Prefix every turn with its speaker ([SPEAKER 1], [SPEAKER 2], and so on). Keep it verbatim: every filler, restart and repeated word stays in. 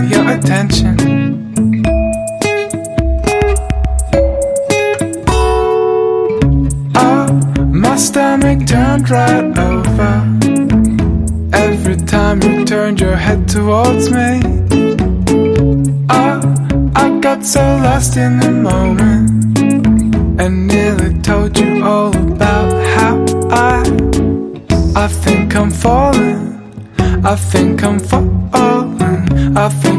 [SPEAKER 1] your attention. Oh, my stomach turned right over every time you turned your head towards me. Oh, I got so lost in the moment and nearly told you all about how I I think I'm falling, I think I'm falling, I think